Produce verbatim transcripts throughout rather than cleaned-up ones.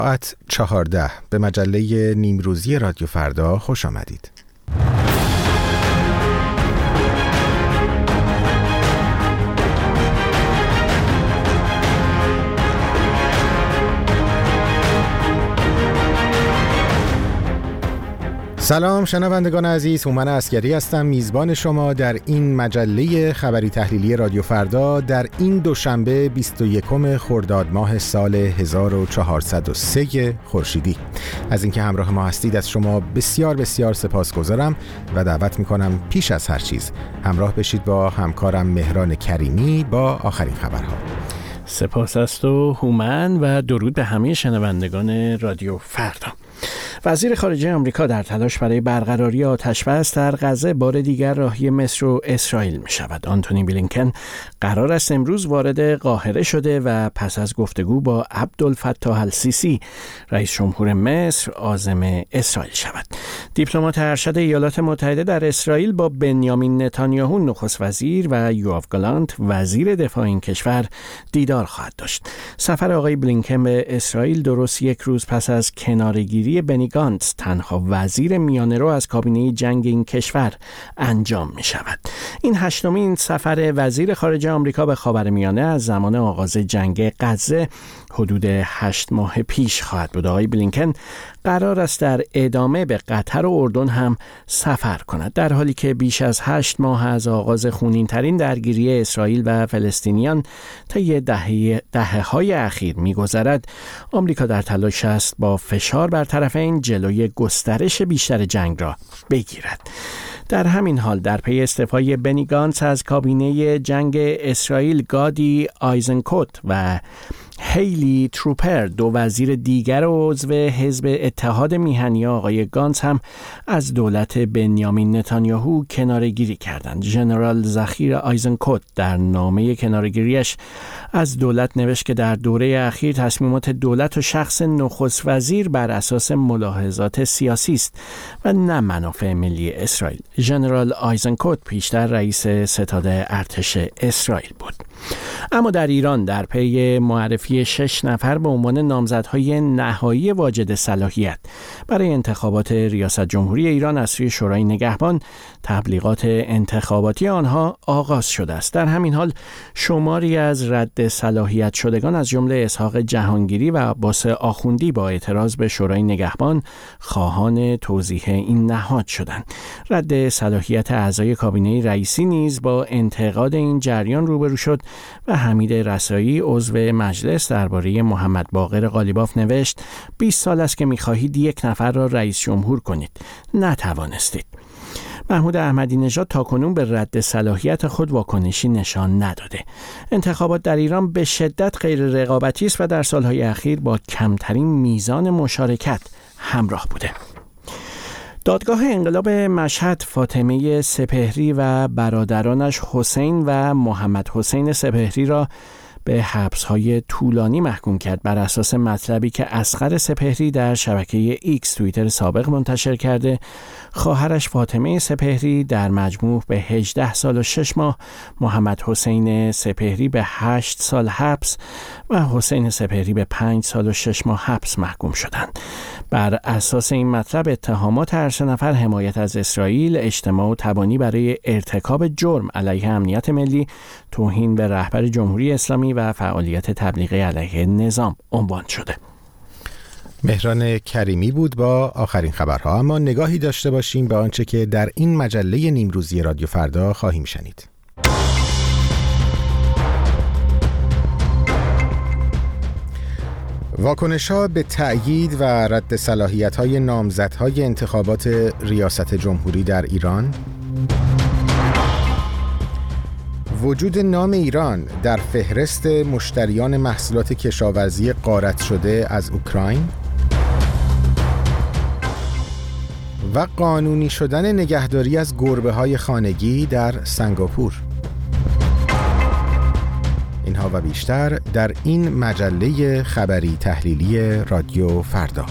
ساعت چهارده به مجله نیمروزی رادیو فردا خوش آمدید. سلام شنوندگان عزیز، هومن عسگری هستم، میزبان شما در این مجله خبری تحلیلی رادیو فردا در این دوشنبه بیست و یکم خرداد ماه سال هزار و چهارصد و سه خورشیدی. از اینکه همراه ما هستید از شما بسیار بسیار سپاسگزارم و دعوت میکنم پیش از هر چیز همراه بشید با همکارم مهران کریمی با آخرین خبرها. سپاس است و هومن و درود به همه شنوندگان رادیو فردا. وزیر خارجه آمریکا در تلاش برای برقراری آتش‌بس در غزه بار دیگر راهی مصر و اسرائیل می شود. آنتونی بلینکن قرار است امروز وارد قاهره شده و پس از گفتگو با عبدالفتاح السیسی رئیس جمهور مصر عازم اسرائیل شود. دیپلمات ارشد ایالات متحده در اسرائیل با بنیامین نتانیاهو نخست وزیر و یوآف گالانت وزیر دفاع این کشور دیدار خواهد داشت. سفر آقای بلینکن به اسرائیل درست یک روز پس از کناره‌گیری بنی گانتز تنها وزیر میانه‌رو از کابینه جنگ این کشور انجام می شود. این هشتمین سفر وزیر خارجه آمریکا به خاورمیانه از زمان آغاز جنگ غزه حدود هشت ماه پیش خواهد بود. آقای بلینکن قرار است در ادامه به قطر و اردن هم سفر کند، در حالی که بیش از هشت ماه از آغاز خونین‌ترین درگیری اسرائیل و فلسطینیان طی دهه دهه‌های اخیر می‌گذرد. آمریکا در تلاش است با فشار بر طرفین جلوی گسترش بیشتر جنگ را بگیرد. در همین حال در پی استعفای بنی گانتز از کابینه جنگ اسرائیل، گادی آیزنکوت و هیلی تروپر دو وزیر دیگر عضو حزب اتحاد میهنی آقای گانتز هم از دولت بنیامین نتانیاهو کناره‌گیری کردند. ژنرال ذخیر آیزنکوت در نامه کناره‌گیریش از دولت نوشت که در دوره اخیر تصمیمات دولت و شخص نخست وزیر بر اساس ملاحظات سیاسی است و نه منافع ملی اسرائیل. ژنرال آیزنکوت پیشتر رئیس ستاد ارتش اسرائیل بود. اما در ایران در پی معرفی شش نفر به عنوان نامزدهای نهایی واجد صلاحیت برای انتخابات ریاست جمهوری ایران از سوی شورای نگهبان، تبلیغات انتخاباتی آنها آغاز شده است. در همین حال شماری از رد صلاحیت شدگان از جمله اسحاق جهانگیری و عباس آخوندی با اعتراض به شورای نگهبان خواهان توضیح این نهاد شدند. رد صلاحیت اعضای کابینه رئیسی نیز با انتقاد این جریان روبرو شد و حمید رسایی عضو مجلس درباره محمد باقر قالیباف نوشت: بیست سال است که می‌خواهید یک نفر را رئیس جمهور کنید، نتوانستید. محمود احمدی نژاد تاکنون به رد صلاحیت خود واکنشی نشان نداده. انتخابات در ایران به شدت غیر رقابتی است و در سالهای اخیر با کمترین میزان مشارکت همراه بوده. دادگاه انقلاب مشهد فاطمه سپهری و برادرانش حسین و محمد حسین سپهری را به حبس‌های طولانی محکوم کرد بر اساس مطلبی که اصغر سپهری در شبکه ایکس توییتر سابق منتشر کرده. خواهرش فاطمه سپهری در مجموع به هجده سال و شش ماه، محمد حسین سپهری به هشت سال حبس و حسین سپهری به پنج سال و شش ماه حبس محکوم شدند. بر اساس این مطلب اتهامات هر سه نفر حمایت از اسرائیل، اجتماع و تبانی برای ارتکاب جرم علیه امنیت ملی، توهین به رهبر جمهوری اسلامی و فعالیت تبلیغی علیه نظام عنوان شده. مهران کریمی بود با آخرین خبرها. اما نگاهی داشته باشیم به آنچه که در این مجله نیمروزی رادیو فردا خواهیم شنید. واکنش‌ها به تأیید و رد صلاحیت‌های نامزدهای انتخابات ریاست جمهوری در ایران، وجود نام ایران در فهرست مشتریان محصولات کشاورزی غارت شده از اوکراین و قانونی شدن نگهداری از گربه‌های خانگی در سنگاپور. اینها و بیشتر در این مجله خبری تحلیلی رادیو فردا.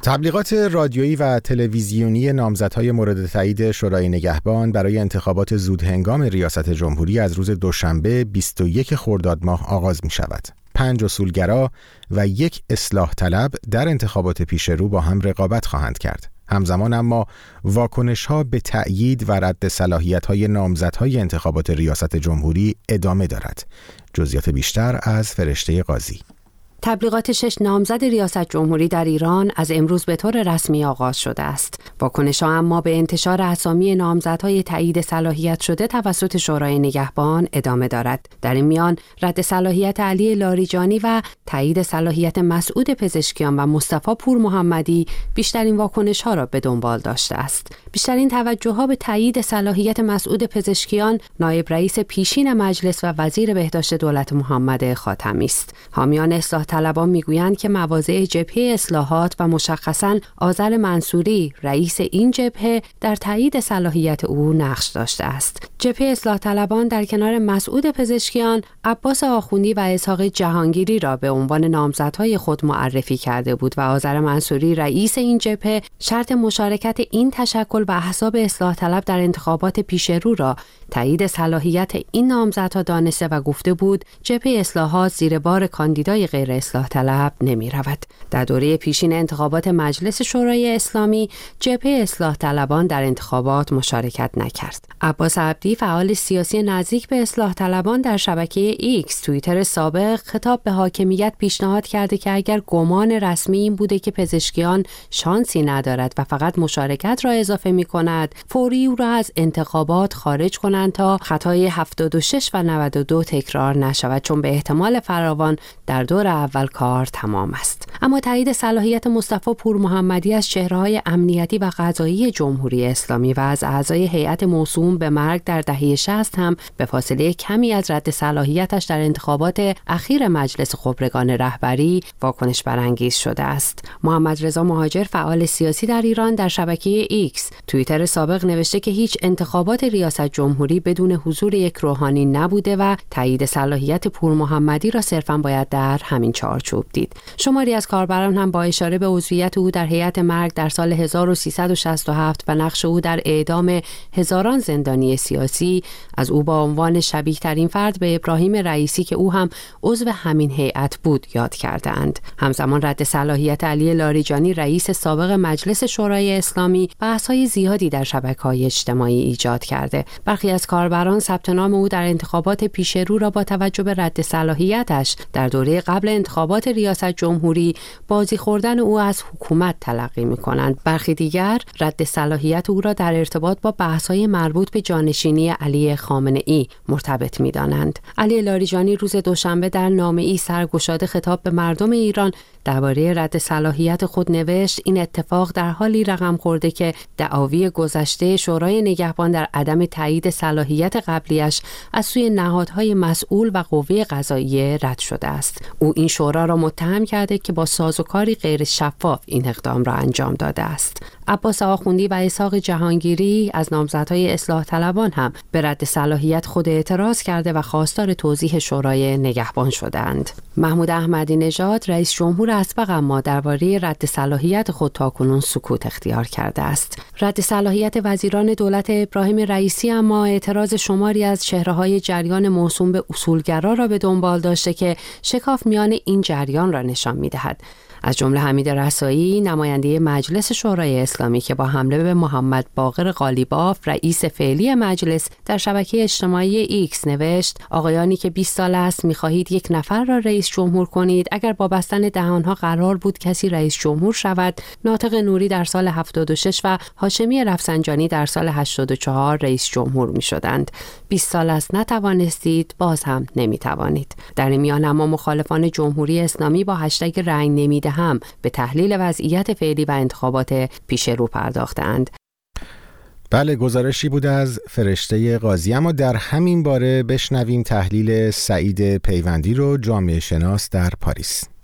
تبلیغات رادیویی و تلویزیونی نامزدهای مورد تایید شورای نگهبان برای انتخابات زودهنگام ریاست جمهوری از روز دوشنبه بیست و یک خرداد ماه آغاز می شود. پنج اصولگرا و یک اصلاح طلب در انتخابات پیش رو با هم رقابت خواهند کرد. همزمان اما واکنش‌ها به تأیید و رد صلاحیت‌های نامزدهای انتخابات ریاست جمهوری ادامه دارد. جزئیات بیشتر از فرشته قاضی. تبلیغات شش نامزد ریاست جمهوری در ایران از امروز به طور رسمی آغاز شده است. واکنش‌ها اما به انتشار اسامی نامزدهای تایید صلاحیت شده توسط شورای نگهبان ادامه دارد. در این میان رد صلاحیت علی لاریجانی و تایید صلاحیت مسعود پزشکیان و مصطفی پور محمدی بیشترین واکنش‌ها را به دنبال داشته است. بیشترین توجه‌ها به تایید صلاحیت مسعود پزشکیان، نایب رئیس پیشین مجلس و وزیر بهداشت دولت محمد خاتمی است. حامیان اصلاح طلبان میگویند که مواضع جبهه اصلاحات و مشخصاً آذر منصوری رئیس این جبهه در تایید صلاحیت او نقش داشته است. جبهه اصلاح طلبان در کنار مسعود پزشکیان، عباس آخوندی و اسحاق جهانگیری را به عنوان نامزدهای خود معرفی کرده بود و آذر منصوری رئیس این جبهه شرط مشارکت این تشکل و احزاب اصلاح طلب در انتخابات پیش رو را تایید صلاحیت این نامزدها دانسته و گفته بود جبهه اصلاحات زیر بار کاندیدای غیر اصلاح طلب نمی رود. در دوره پیشین انتخابات مجلس شورای اسلامی جبهه اصلاح طلبان در انتخابات مشارکت نکرد. عباس عبدی فعال سیاسی نزدیک به اصلاح طلبان در شبکه ایکس توییتر سابق خطاب به حاکمیت پیشنهاد کرده که اگر گمان رسمی این بوده که پزشکیان شانسی ندارد و فقط مشارکت را اضافه می کند فوری او را از انتخابات خارج کنند تا خطای هفتاد و شش و نود و دو تکرار نشود، چون به احتمال فراوان در دور اول کار تمام است. اما تایید صلاحیت مصطفی پور محمدی از چهره‌های امنیتی و قضایی جمهوری اسلامی و از اعضای هیئت موسوم به مرگ در دهه شصت هم به فاصله کمی از رد صلاحیتش در انتخابات اخیر مجلس خبرگان رهبری واکنش برانگیز شده است. محمد رضا مهاجر فعال سیاسی در ایران در شبکه ایکس توییتر سابق نوشته که هیچ انتخابات ریاست جمهوری بدون حضور یک روحانی نبوده و تایید صلاحیت پور محمدی را صرفاً باید در همین چارچوب دید. شماری از کاربران هم با اشاره به عضویت او در هیئت مرگ در سال هزار و سیصد و شصت و هفت و نقش او در اعدام هزاران زندانی سیاسی از او با عنوان شبیه ترین فرد به ابراهیم رئیسی که او هم عضو همین هیئت بود یاد کردند. همزمان رد صلاحیت علی لاریجانی رئیس سابق مجلس شورای اسلامی بحث‌های زیادی در شبکه‌های اجتماعی ایجاد کرده. برخی از کاربران ثبت نام او در انتخابات پیش رو را با توجه به رد صلاحیتش در دوره قبل انتخابات ریاست جمهوری بازی خوردن او از حکومت تلقی می‌کنند. برخی دیگر رد صلاحیت او را در ارتباط با بحث‌های مربوط به جانشینی علی خامنه‌ای مرتبط می‌دانند. علی لاریجانی روز دوشنبه در نامه‌ای سرگشاده خطاب به مردم ایران درباره رد صلاحیت خود نوشت این اتفاق در حالی رقم خورده که دعاوی گذشته شورای نگهبان در عدم تایید صلاحیت قبلیش از سوی نهادهای مسئول و قوه قضاییه رد شده است. او این شورا را متهم کرده که با سازوکاری غیر شفاف این اقدام را انجام داده است. عباس آخوندی و اسحاق جهانگیری از نامزدهای اصلاح طلبان هم به رد صلاحیت خود اعتراض کرده و خواستار توضیح شورای نگهبان شدند. محمود احمدی نژاد رئیس جمهور اسبق اما درباره رد صلاحیت خود تاکنون سکوت اختیار کرده است. رد صلاحیت وزیران دولت ابراهیم رئیسی اما اعتراض شماری از چهره‌های جریان موسوم به اصولگرا را به دنبال داشته که شکاف میان این جریان را نشان می‌دهد. از جمله حمید رسایی نماینده مجلس شورای اسلامی که با حمله به محمد باقر قالیباف رئیس فعلی مجلس در شبکه اجتماعی ایکس نوشت آقایانی که بیست سال است می‌خواهید یک نفر را رئیس جمهور کنید، اگر با بستن دهانها قرار بود کسی رئیس جمهور شود، ناطق نوری در سال هفتاد و شش و هاشمی رفسنجانی در سال هشتاد و چهار رئیس جمهور می‌شدند. بیست سال است نتوانستید، باز هم نمی‌توانید. در این میان اما مخالفان جمهوری اسلامی با هشتگ رنگ نمیده هم به تحلیل وضعیت فعلی و انتخابات پیش رو پرداختند. بله، گزارشی بود از فرشته قاضی. اما در همین باره بشنویم تحلیل سعید پیوندی رو، جامعه شناس در پاریس.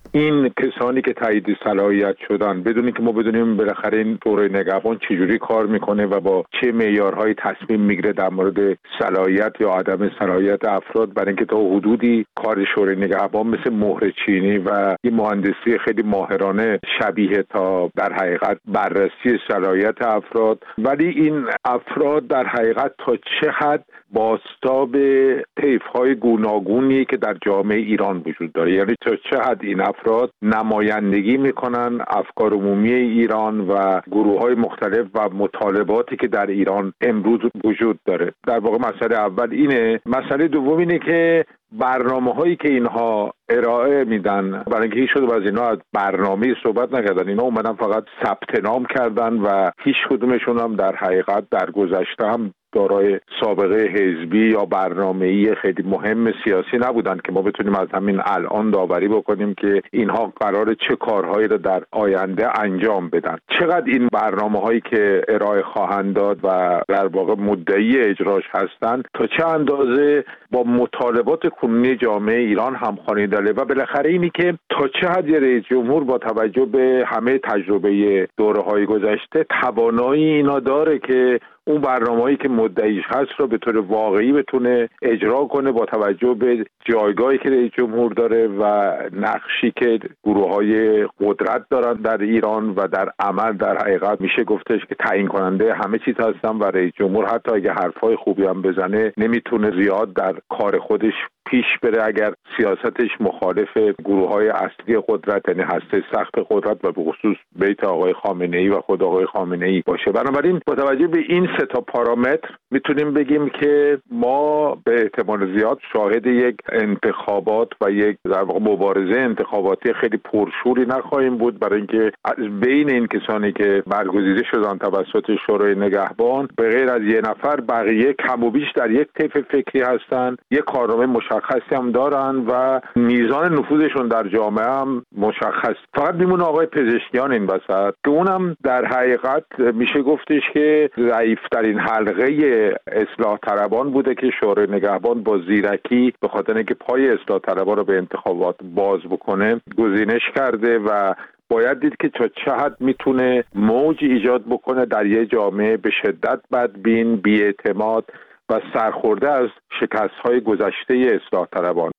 این کسانی که تایید صلاحیت شدن بدونیم که ما بدونیم بالاخره این شورای نگهبان چجوری کار میکنه و با چه معیارهایی تصمیم میگیره در مورد صلاحیت یا عدم صلاحیت افراد، برای اینکه تا حدودی کار شورای نگهبان مثل مهر چینی و این مهندسی خیلی ماهرانه شبیه تا در حقیقت بررسی صلاحیت افراد، ولی این افراد در حقیقت تا چه حد بازتاب طیف‌های گوناگونی که در جامعه ایران وجود داره، یعنی تا چه حد این افراد نمایندگی میکنن افکار عمومی ایران و گروه‌های مختلف و مطالباتی که در ایران امروز وجود داره. در واقع مسئله اول اینه. مسئله دوم اینه که برنامه‌هایی که اینها ارائه میدن، برای اینکه هیچ کدوم از اینا از برنامه‌ای صحبت نکردن، اینا اومدن فقط ثبت نام کردن و هیچ کدومشون هم در حقیقت در گذشته هم دارای سابقه حزبی یا برنامه‌ای خیلی مهم سیاسی نبودن که ما بتونیم از همین الان داوری بکنیم که اینها قراره چه کارهایی رو در آینده انجام بدن. چقدر این برنامه‌هایی که ارائه خواهند داد و در واقع مدعی اجراش هستند تا چه اندازه با مطالبات کنونی جامعه ایران همخوانی داره و بالاخره اینی که تا چه حد رئیس جمهور با توجه به همه تجربه دوره‌های گذشته توانایی اینا داره که اون برنامه‌ای که مدعیش هست رو به طور واقعی بتونه اجرا کنه با توجه به جایگاهی که رئیس جمهور داره و نقشی که گروه‌های قدرت دارن در ایران و در عمل در حقیقت میشه گفتش که تعیین کننده همه چیز هستن و رئیس جمهور حتی اگه حرفای خوبی هم بزنه نمیتونه زیاد در کار خودش پیش بره اگر سیاستش مخالف گروه‌های اصلی قدرت، یعنی هسته سخت قدرت و به خصوص بیت آقای خامنه‌ای و خود آقای خامنه‌ای باشه. بنابراین با توجه به این سه تا پارامتر میتونیم بگیم که ما به احتمال زیاد شاهد یک انتخابات و یک در واقع مبارزه انتخاباتی خیلی پرشوری نخواهیم بود، برای اینکه از بین این کسانی که برگزیده شدن توسط شورای نگهبان به غیر از یه نفر بقیه کم و بیش در یک طیف فکری هستن، یک کارنامه مشخصی هم دارن و میزان نفوذشون در جامعه هم مشخص. فقط میمونه آقای پزشکیان این وسط که اونم در حقیقت میشه گفتش که ضعیف‌ترین حلقه اصلاح طلبان بوده که شورای نگهبان با زیرکی به خاطر اینکه پای اصلاح طلبان رو به انتخابات باز بکنه گزینش کرده و باید دید که تا چه حد میتونه موج ایجاد بکنه در یه جامعه به شدت بدبین، بی‌اعتماد و سرخورده از شکست‌های گذشته اصلاح طلبان.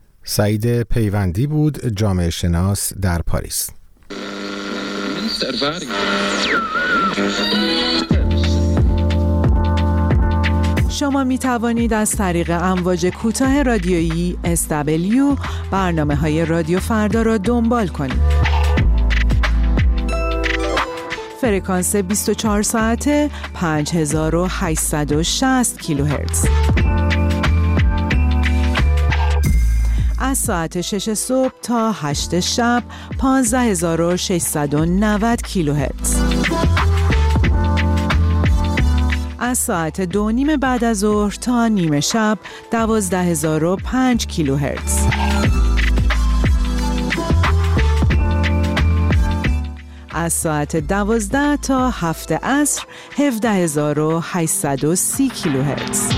سعید پیوندی بود، جامعه شناس در پاریس. شما می توانید از طریق امواج کوتاه رادیویی اس دبلیو برنامه‌های رادیو فردا را دنبال کنید. فرکانس بیست و چهار ساعته پنج هزار و هشتصد و شصت کیلوهرتز. از ساعت شش صبح تا هشت شب پانزده هزار و ششصد و نود کیلوهرتز. از ساعت دو نیم بعد از ظهر تا نیمه شب دوازده هزار و پنج کیلوهرتز. از ساعت دوازده تا هفت عصر هفده هزار و هشتصد و سی کیلوهرتز.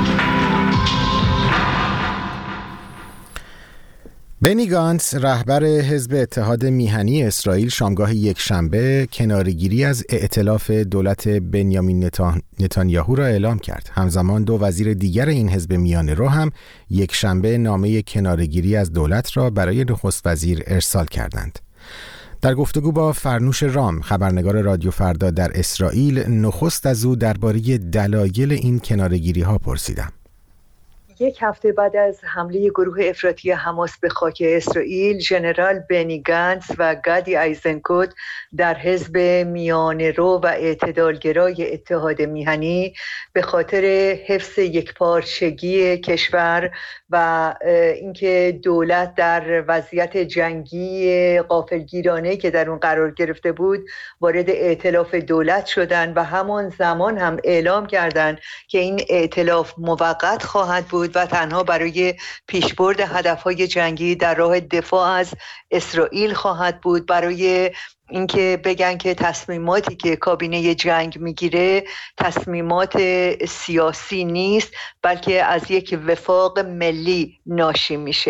بنی گانتس رهبر حزب اتحاد میهنی اسرائیل شامگاه یکشنبه کناره‌گیری از ائتلاف دولت بنیامین نتانیاهو را اعلام کرد. همزمان دو وزیر دیگر این حزب میانه رو هم یکشنبه نامه کناره‌گیری از دولت را برای نخست وزیر ارسال کردند. در گفتگو با فرنوش رام، خبرنگار رادیو فردا در اسرائیل، نخست از او درباره دلایل این کناره‌گیری‌ها پرسیدم. یک هفته بعد از حمله گروه افراطی حماس به خاک اسرائیل، ژنرال بنی گانتس و گادی ایزنکوت در حزب میانه رو و اعتدالگرای اتحاد میهنی به خاطر حفظ یکپارچگی کشور و اینکه دولت در وضعیت جنگی غافلگیرانه که در اون قرار گرفته بود وارد ائتلاف دولت شدن و همان زمان هم اعلام کردند که این ائتلاف موقت خواهد بود و تنها برای پیشبرد هدفهای جنگی در راه دفاع از اسرائیل خواهد بود، برای اینکه بگن که تصمیماتی که کابینه جنگ میگیره تصمیمات سیاسی نیست بلکه از یک وفاق ملی ناشی میشه.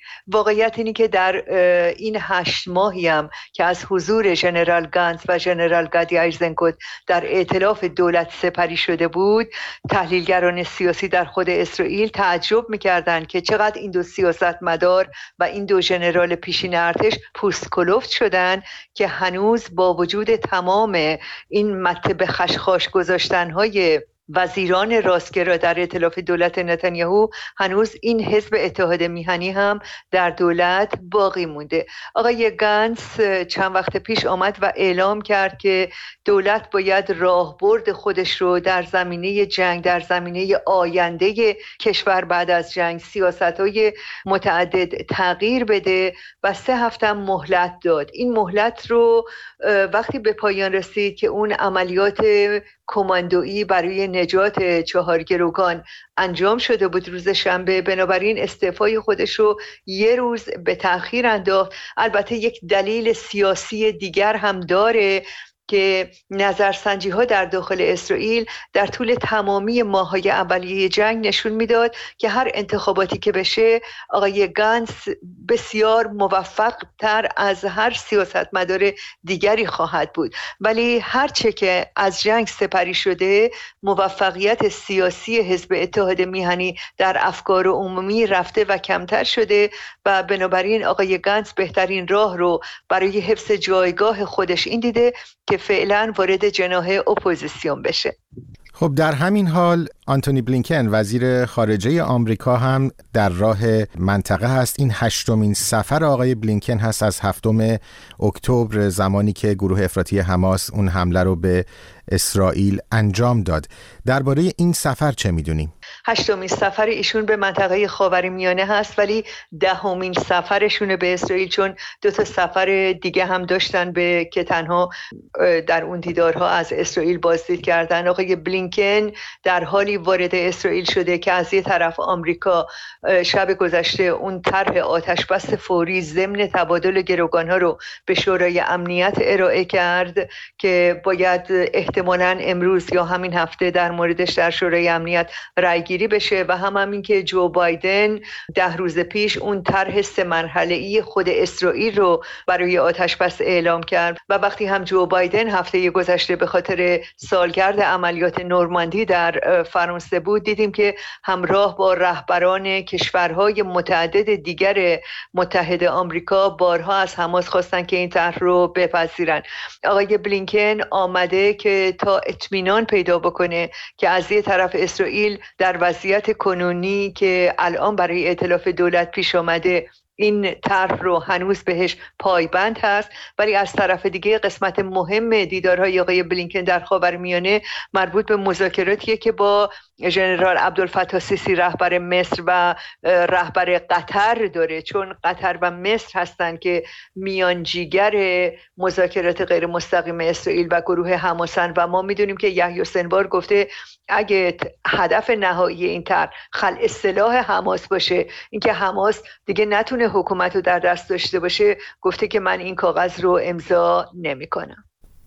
واقعیت اینی که در این هشت ماهی هم که از حضور ژنرال گانتز و ژنرال گادی ایزنکوت در ائتلاف دولت سپری شده بود، تحلیلگران سیاسی در خود اسرائیل تعجب می‌کردند که چقدر این دو سیاستمدار و این دو ژنرال پیشین ارتش پوست کلفت شدن که هنوز با وجود تمام این مته به خشخاش گذاشتن‌های وزیران راستگرا در ائتلاف دولت نتانیاهو هنوز این حزب اتحاد میهنی هم در دولت باقی مونده. آقای گانتز چند وقت پیش آمد و اعلام کرد که دولت باید راهبرد خودش رو در زمینه جنگ، در زمینه آینده کشور بعد از جنگ، سیاست‌های متعدد تغییر بده و سه هفته مهلت داد. این مهلت رو وقتی به پایان رسید که اون عملیات کماندویی برای نجات چهار گروگان انجام شده بود روز شنبه، بنابراین استعفای خودش رو یه روز به تأخیر انداخت. البته یک دلیل سیاسی دیگر هم داره که نظرسنجی ها در داخل اسرائیل در طول تمامی ماه‌های اولیه جنگ نشون میداد که هر انتخاباتی که بشه آقای گانتز بسیار موفق تر از هر سیاستمدار دیگری خواهد بود، ولی هرچه که از جنگ سپری شده موفقیت سیاسی حزب اتحاد میهنی در افکار عمومی رفته و کمتر شده و بنابراین آقای گانتز بهترین راه رو برای حفظ جایگاه خودش این دیده که فعلا وارد جناح اپوزیسیون بشه. خب در همین حال آنتونی بلینکن وزیر خارجه آمریکا هم در راه منطقه هست. این هشتمین سفر آقای بلینکن هست از هفتم اکتبر، زمانی که گروه افراطی حماس اون حمله رو به اسرائیل انجام داد. درباره این سفر چه میدونیم؟ هشتمین سفر ایشون به منطقه خاورمیانه هست، ولی دهمین سفرشونه به اسرائیل، چون دو تا سفر دیگه هم داشتن به که تنها در اون دیدارها از اسرائیل بازدید کردن. آقای بلینکن در حالی وارد اسرائیل شده که از یه طرف آمریکا شب گذشته اون طرح آتش بس فوری ضمن تبادل گروگان‌ها رو به شورای امنیت ارائه کرد که باید احتمالاً امروز یا همین هفته در موردش در شورای امنیت رای گیری بشه و هم همین که جو بایدن ده روز پیش اون طرح سه مرحله‌ای خود اسرائیل رو برای آتش بس اعلام کرد و وقتی هم جو بایدن هفته گذشته به خاطر سالگرد عملیات نورماندی در فرانسه بود، دیدیم که همراه با رهبران کشورهای متعدد دیگر متحد آمریکا بارها از حماس خواستن که این طرح رو بپذیرن. آقای بلینکن آمده که تا اطمینان پیدا بکنه که از یه طرف اسرائیل در وضعیت کنونی که الان برای ائتلاف دولت پیش آمده این طرح رو هنوز بهش پایبند هست، ولی از طرف دیگه قسمت مهم دیدارهای آقای بلینکن در خاورمیانه مربوط به مذاکراتیه که با ژنرال عبدالفتاح السیسی رهبر مصر و رهبر قطر داره، چون قطر و مصر هستن که میانجیگر مذاکرات غیر مستقیم اسرائیل و گروه حماسن و ما میدونیم که یحیی سنوار گفته اگه هدف نهایی این طرح خلع سلاح حماس باشه، اینکه حماس دیگه نتونه حکومت رو در دست داشته باشه، گفته که من این کاغذ رو امضا نمی کنم.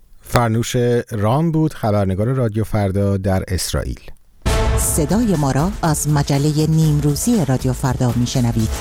فرنوش رام بود، خبرنگار رادیو فردا در اسرائیل. صدای ما را از مجله نیمروزی رادیو فردا میشنوید.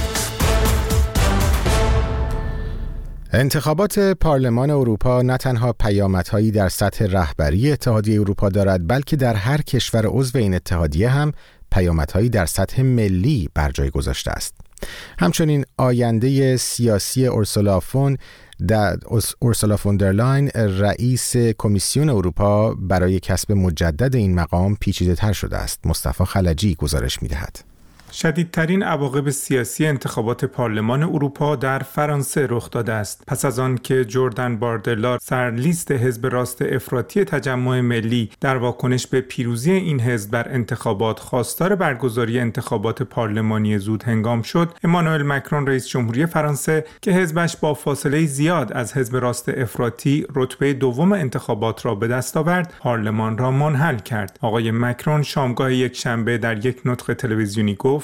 انتخابات پارلمان اروپا نه تنها پیامدهایی در سطح رهبری اتحادیه اروپا دارد، بلکه در هر کشور عضو این اتحادیه هم پیامدهایی در سطح ملی بر جای گذاشته است. همچنین آینده سیاسی اورسولا فون در اورسولا فون در لاین رئیس کمیسیون اروپا برای کسب مجدد این مقام پیچیده تر شده است. مصطفی خلجی گزارش می‌دهد. شدیدترین عواقب سیاسی انتخابات پارلمان اروپا در فرانسه رخ داده است. پس از آن که جردن باردلا سرلیست حزب راست افراطی تجمع ملی در واکنش به پیروزی این حزب در انتخابات خواستار برگزاری انتخابات پارلمانی زود هنگام شد، امانوئل مکرون رئیس جمهوری فرانسه که حزبش با فاصله زیاد از حزب راست افراطی رتبه دوم انتخابات را به دست آورد، پارلمان را منحل کرد. آقای مکرون شامگاه یک شنبه در یک نطق تلویزیونی گفت: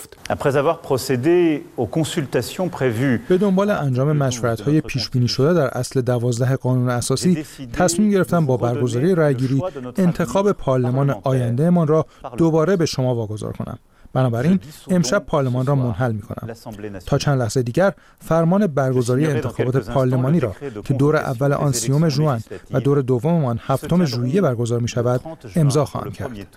به دنبال انجام مشورت‌های پیش‌بینی شده در اصل دوازده قانون اساسی تصمیم گرفتم با برگزاری رأی‌گیری انتخاب پارلمان آیندهمان را دوباره به شما واگذار کنم. بنابراین امشب پارلمان را منحل می‌کنم. تا چند لحظه دیگر فرمان برگزاری انتخابات پارلمانی را که دور اول آن سیوم ژوئن و دور دوم آن هفتم ژوئیه برگزار می‌شود امضا خواهم کرد.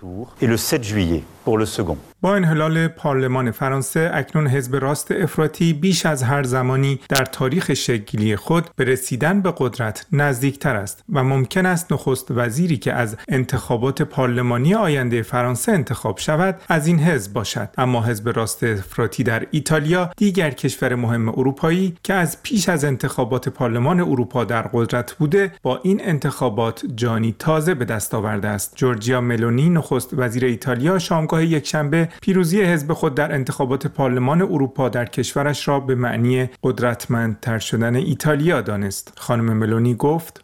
با انحلال پارلمان فرانسه اکنون حزب راست افراطی بیش از هر زمانی در تاریخ شکل‌گیری خود به رسیدن به قدرت نزدیکتر است و ممکن است نخست وزیری که از انتخابات پارلمانی آینده فرانسه انتخاب شود از این حزب باشد. اما حزب راست افراطی در ایتالیا، دیگر کشور مهم اروپایی که از پیش از انتخابات پارلمان اروپا در قدرت بوده، با این انتخابات جانی تازه به دست آورده است. جورجیا ملونی نخست وزیر ایتالیا شامگاه یکشنبه پیروزی حزب خود در انتخابات پارلمان اروپا در کشورش را به معنی قدرتمندتر شدن ایتالیا دانست. خانم ملونی گفت: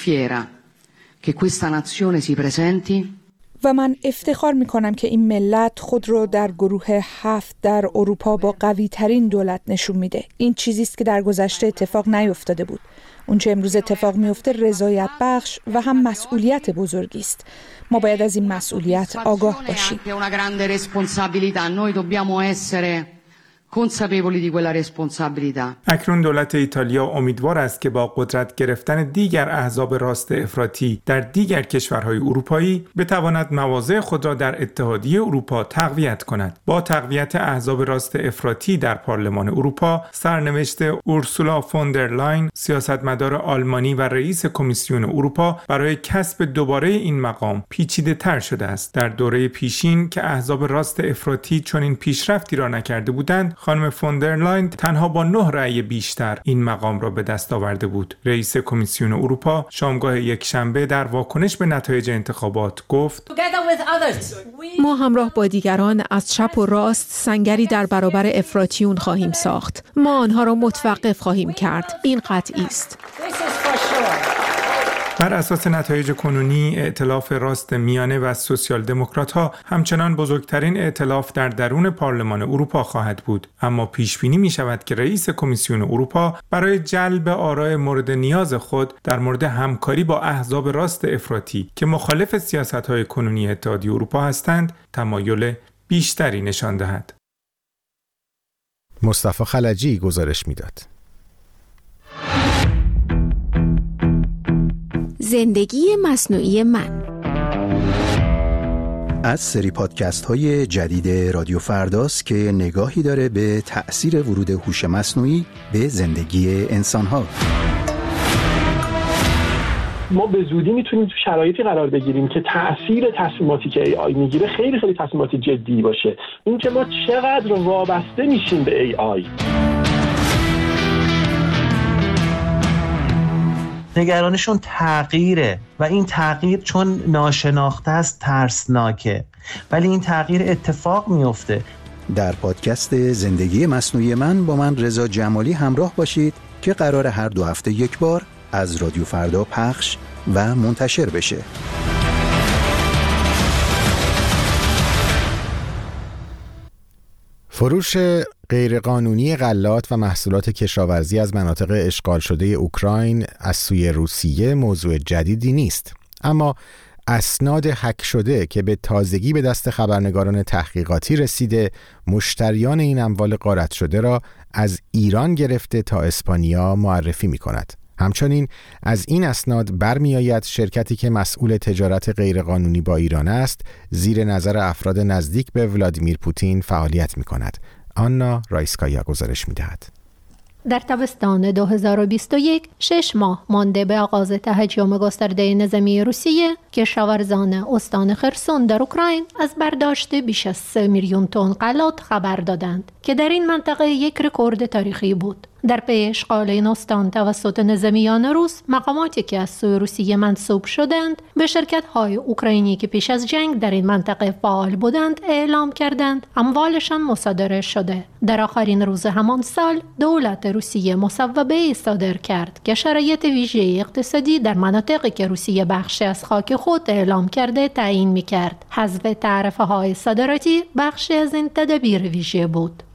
و من افتخار می‌کنم که این ملت خود رو در گروه هفت در اروپا با قوی ترین دولت نشون میده. این چیزی است که در گذشته اتفاق نیفتاده بود. اون چه امروز اتفاق میفته رضایت بخش و هم مسئولیت بزرگی است. ما باید از این مسئولیت آگاه باشیم. اکنون دولت ایتالیا امیدوار است که با قدرت گرفتن دیگر احزاب راست افراطی در دیگر کشورهای اروپایی بتواند مواضع خود را در اتحادیه اروپا تقویت کند. با تقویت احزاب راست افراطی در پارلمان اروپا، سرنوشت اورسولا فوندر لاین، سیاستمدار آلمانی و رئیس کمیسیون اروپا برای کسب دوباره این مقام پیچیده تر شده است. در دوره پیشین که احزاب راست افراطی چنین پیشرفتی را نکرده بودند، خانم فوندرلاین تنها با نه رأی بیشتر این مقام را به دست آورده بود. رئیس کمیسیون اروپا شامگاه یکشنبه در واکنش به نتایج انتخابات گفت: ما همراه با دیگران از چپ و راست سنگری در برابر افراطیون خواهیم ساخت. ما آنها را متوقف خواهیم کرد. این قطعی است. بر اساس نتایج کنونی، ائتلاف راست میانه و سوسیال دموکرات‌ها همچنان بزرگترین ائتلاف در درون پارلمان اروپا خواهد بود، اما پیش بینی می شود که رئیس کمیسیون اروپا برای جلب آراء مورد نیاز خود در مورد همکاری با احزاب راست افراطی که مخالف سیاست‌های کنونی اتحادیه اروپا هستند، تمایل بیشتری نشان دهد. مصطفی خلجی گزارش می‌داد. زندگی مصنوعی من از سری پادکست های جدید رادیو فرداست که نگاهی داره به تأثیر ورود هوش مصنوعی به زندگی انسان ها. ما به زودی میتونیم تو شرایطی قرار بگیریم که تأثیر تصمیماتی که ای آی میگیره خیلی خیلی تصمیمات جدی باشه. این که ما چقدر وابسته میشیم به ای آی. نگرانشون تغییره و این تغییر چون ناشناخته است ترسناکه، ولی این تغییر اتفاق میفته. در پادکست زندگی مصنوعی من با من رضا جمالی همراه باشید که قرار هر دو هفته یک بار از رادیو فردا پخش و منتشر بشه. فروش غیرقانونی غلات و محصولات کشاورزی از مناطق اشغال شده اوکراین از سوی روسیه موضوع جدیدی نیست، اما اسناد هک شده که به تازگی به دست خبرنگاران تحقیقاتی رسیده مشتریان این اموال غارت شده را از ایران گرفته تا اسپانیا معرفی می کند. همچنین از این اسناد برمی آید شرکتی که مسئول تجارت غیرقانونی با ایران است زیر نظر افراد نزدیک به ولادیمیر پوتین فعالیت می کند. آنا رایسکایا گزارش می دهد. در تابستان دو هزار و بیست و یک، شش ماه مانده به آغاز تهاجم گسترده نظامی روسیه، کشاورزان استان خرسون در اوکراین از برداشت بیش از سه میلیون تن غلات خبر دادند که در این منطقه یک رکورد تاریخی بود. در پی اشغال این استان توسط نظامیان روس، مقاماتی که از سوی روسیه منسوب شدند به شرکت‌های اوکراینی که پیش از جنگ در این منطقه فعال بودند اعلام کردند اموالشان مصادره شده. در آخرین روز همان سال، دولت روسیه مصوبه‌ای صادر کرد که شرایط ویژه اقتصادی در مناطقی که روسیه بخشی از خاک خود اعلام کرده تعیین می‌کرد. حذف تعرفه‌های صادراتی بخشی از این تدابیر ویژه بود.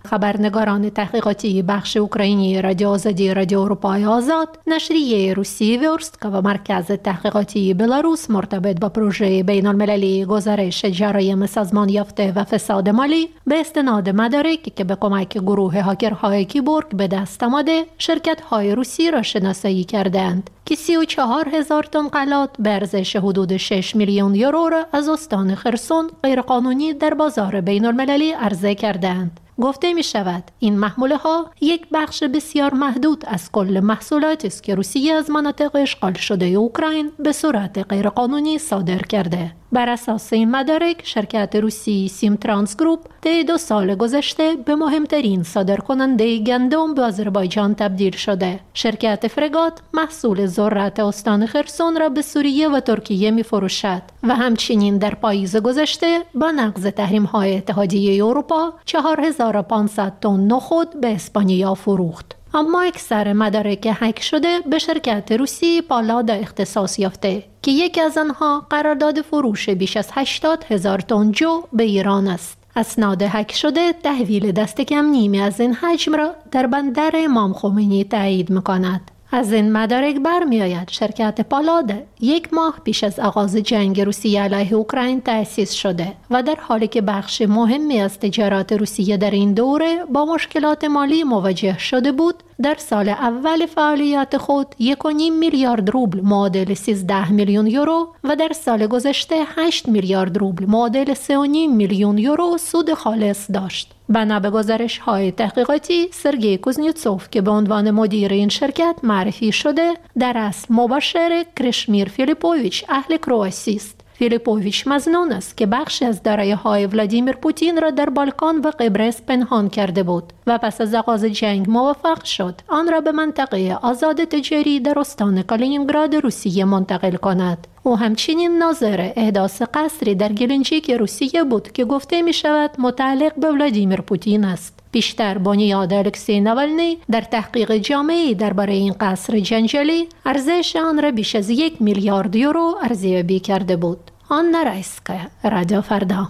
خبرنگاران تحقیقاتی بخش اوکراینی رادیو آزادی رادیو اروپای آزاد، نشریه روسی ورستکا و مرکز تحقیقاتی بلاروس مرتبط با پروژه بین المللی گزارش جرایم سازمان یافته و فساد مالی به استناد مدارکی که به کمک گروه هاکرهای کیبورگ به دست آمده شرکت‌های روسی را شناسایی کردند که سی و چهار هزار تن غلات به ارزش حدود شش میلیون یورو را از استان خرسون غیرقانونی در بازار بین المللی عرضه کردند. گفته می شود این محموله ها یک بخش بسیار محدود از کل محصولاتی است که روسیه از مناطق اشغال شده اوکراین به صورت غیرقانونی صادر کرده. بر اساس این مدارک شرکت روسی سیم ترانس گروپ طی دو سال گذشته به مهمترین صادرکننده گندم به آذربایجان تبدیل شده. شرکت فرگات محصول ذرت استان خرسون را به سوریه و ترکیه می فروشد و همچنین در پاییز گذشته با نقض تحریم های اتحادیه اروپا چهار هزار و پانصد تن نخود به اسپانیا فروخت. اما اکثر مدارک هک شده به شرکت روسی پالادا اختصاص یافته که یکی از آنها قرارداد فروش بیش از هشتاد هزار تن جو به ایران است. اسناد هک شده تحویل دست کم نیمی از این حجم را در بندر امام خمینی تایید می‌کند. از این مدارک برمی آید شرکت پالادا یک ماه پیش از آغاز جنگ روسیه علیه اوکراین تأسیس شده و در حالی که بخش مهمی از تجارت روسیه در این دوره با مشکلات مالی مواجه شده بود، در سال اول فعالیت خود یک و نیم میلیارد روبل معادل سیزده میلیون یورو و در سال گذشته هشت میلیارد روبل معادل سه و نیم میلیون یورو سود خالص داشت. بنا به گزارش های تحقیقاتی، سرگئی کوزنتسوف که به عنوان مدیر این شرکت معرفی شده در اصل مباشر کرشمیر فیلیپوویچ اهل کرواسی است. فیلیپوویچ مظنون است که بخشی از دارایی‌های ولادیمیر پوتین را در بالکان و قبرس پنهان کرده بود و پس از آغاز جنگ موفق شد آن را به منطقه آزاد تجاری در استان کالینینگراد روسیه منتقل کند. او همچنین ناظر احداث قصری در گلنجیک روسیه بود که گفته می شود متعلق به ولادیمیر پوتین است. بیشتر بنیاد الکسی ناوالنی در تحقیق جامعی درباره این قصر جنجالی ارزش آن را بیش از یک میلیارد یورو ارزیابی کرده بود. آنا رایسکا، رادیو فردا.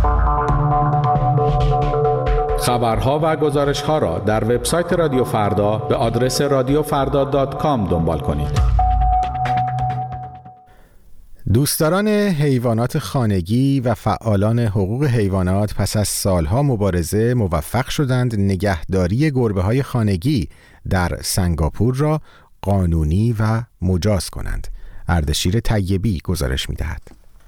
خبرها و گزارش‌ها را در وبسایت رادیو فردا به آدرس رادیو فردا دات کام دنبال کنید. دوستداران حیوانات خانگی و فعالان حقوق حیوانات پس از سالها مبارزه موفق شدند نگهداری گربه‌های خانگی در سنگاپور را قانونی و مجاز کنند. اردشیر طیبی گزارش می‌دهد.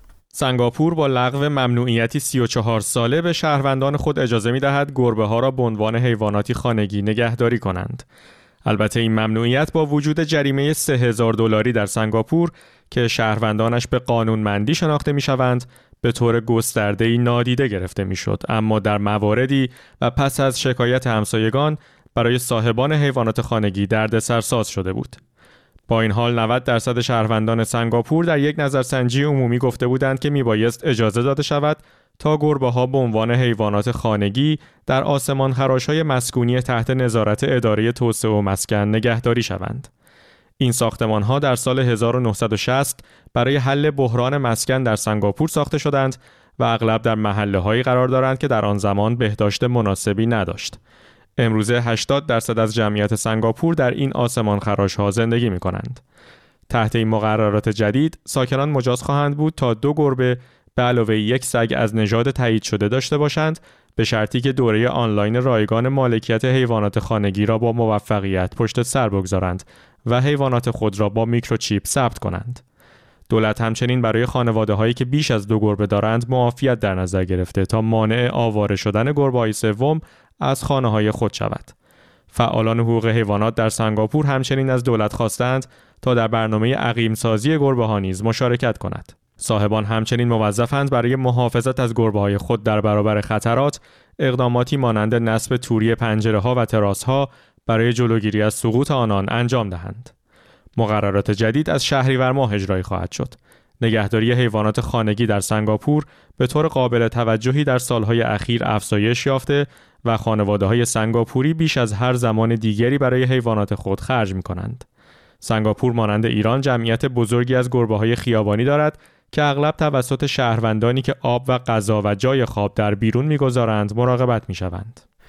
سنگاپور با لغو ممنوعیتی سی و چهار ساله به شهروندان خود اجازه می‌دهد گربه‌ها را به عنوان حیواناتی خانگی نگهداری کنند. البته این ممنوعیت با وجود جریمه سه هزار دلاری در سنگاپور که شهروندانش به قانونمندی شناخته می‌شوند به طور گسترده‌ای نادیده گرفته می‌شد، اما در مواردی و پس از شکایت همسایگان برای صاحبان حیوانات خانگی دردسرساز شده بود. با این حال نود درصد شهروندان سنگاپور در یک نظرسنجی عمومی گفته بودند که میبایست اجازه داده شود تا گربه‌ها به عنوان حیوانات خانگی در آسمانخراش‌های مسکونی تحت نظارت اداره توسعه و مسکن نگهداری شوند. این ساختمان‌ها در سال هزار و نهصد و شصت برای حل بحران مسکن در سنگاپور ساخته شدند و اغلب در محله‌هایی قرار دارند که در آن زمان بهداشت مناسبی نداشت. امروزه هشتاد درصد از جمعیت سنگاپور در این آسمانخراش‌ها زندگی می‌کنند. تحت این مقررات جدید، ساکنان مجاز خواهند بود تا دو گربه به علاوه یک سگ از نژاد تایید شده داشته باشند، به شرطی که دوره آنلاین رایگان مالکیت حیوانات خانگی را با موفقیت پشت سر بگذارند و حیوانات خود را با میکروچیپ ثبت کنند. دولت همچنین برای خانواده‌هایی که بیش از دو گربه دارند معافیت در نظر گرفته تا مانع آواره شدن گربه‌های سوم از خانه‌های خود شود. فعالان حقوق حیوانات در سنگاپور همچنین از دولت خواستند تا در برنامه عقیم‌سازی گربه‌ها نیز مشارکت کند. صاحبان همچنین موظفند برای محافظت از گربه‌های خود در برابر خطرات اقداماتی مانند نصب توری پنجره‌ها و تراس‌ها برای جلوگیری از سقوط آنان انجام دهند. مقررات جدید از شهریور ماه اجرایی خواهد شد. نگهداری حیوانات خانگی در سنگاپور به طور قابل توجهی در سالهای اخیر افزایش یافته و خانواده‌های سنگاپوری بیش از هر زمان دیگری برای حیوانات خود خرج می‌کنند. سنگاپور مانند ایران جمعیت بزرگی از گربه‌های خیابانی دارد که اغلب توسط شهروندانی که آب و غذا و جای خواب در بیرون می‌گذارند مراقبت می‌شوند.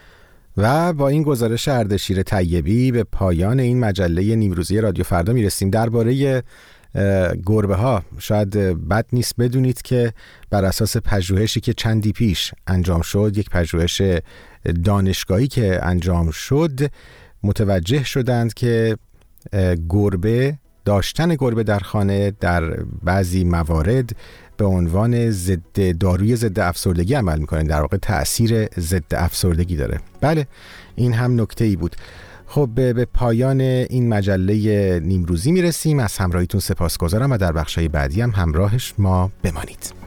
و با این گزارش اردشیر طیبی به پایان این مجله نیمروزی رادیو فردا میرسیم. درباره گربه ها شاید بد نیست بدونید که بر اساس پژوهشی که چندی پیش انجام شد، یک پژوهش دانشگاهی که انجام شد، متوجه شدند که گربه داشتن گربه در خانه در بعضی موارد به عنوان ضد داروی ضد افسردگی عمل میکنه، در واقع تأثیر ضد افسردگی داره. بله این هم نکته ای بود. خب به پایان این مجله نیمروزی میرسیم. از همراهیتون سپاسگزارم و در بخشای بعدی هم همراهش ما بمانید.